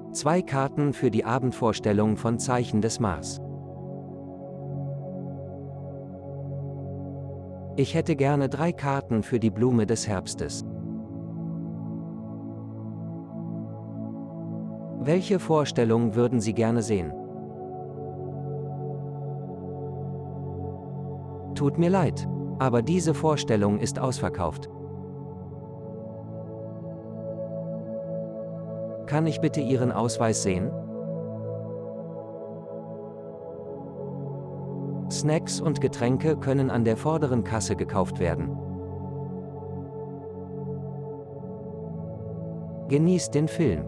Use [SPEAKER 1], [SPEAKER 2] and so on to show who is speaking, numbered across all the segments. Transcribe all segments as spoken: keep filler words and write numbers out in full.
[SPEAKER 1] Zwei Karten für die Abendvorstellung von Zeichen des Mars. Ich hätte gerne drei Karten für die Blume des Herbstes. Welche Vorstellung würden Sie gerne sehen? Tut mir leid, aber diese Vorstellung ist ausverkauft. Kann ich bitte Ihren Ausweis sehen? Snacks und Getränke können an der vorderen Kasse gekauft werden. Genießt den Film.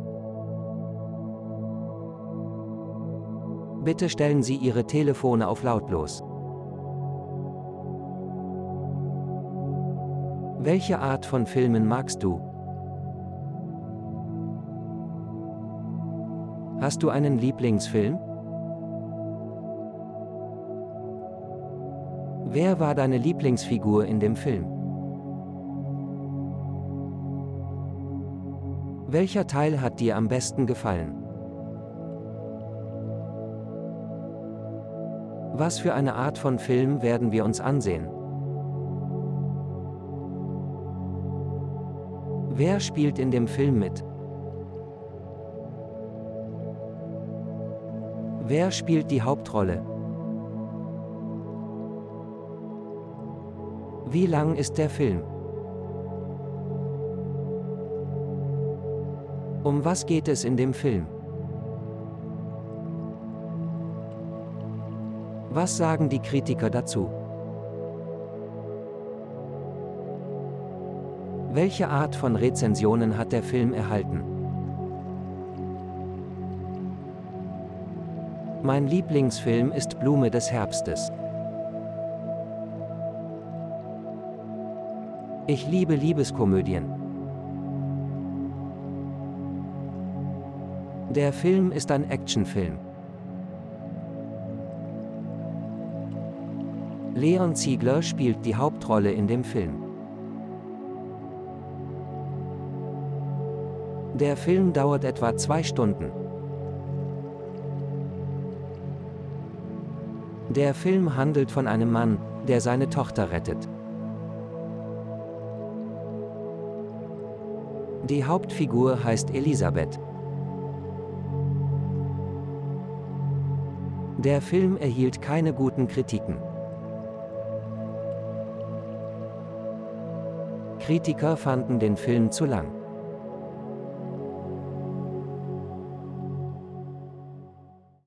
[SPEAKER 1] Bitte stellen Sie Ihre Telefone auf lautlos. Welche Art von Filmen magst du? Hast du einen Lieblingsfilm? Wer war deine Lieblingsfigur in dem Film? Welcher Teil hat dir am besten gefallen? Was für eine Art von Film werden wir uns ansehen? Wer spielt in dem Film mit? Wer spielt die Hauptrolle? Wie lang ist der Film? Um was geht es in dem Film? Was sagen die Kritiker dazu? Welche Art von Rezensionen hat der Film erhalten? Mein Lieblingsfilm ist Blume des Herbstes. Ich liebe Liebeskomödien. Der Film ist ein Actionfilm. Leon Ziegler spielt die Hauptrolle in dem Film. Der Film dauert etwa zwei Stunden. Der Film handelt von einem Mann, der seine Tochter rettet. Die Hauptfigur heißt Elisabeth. Der Film erhielt keine guten Kritiken. Kritiker fanden den Film zu lang.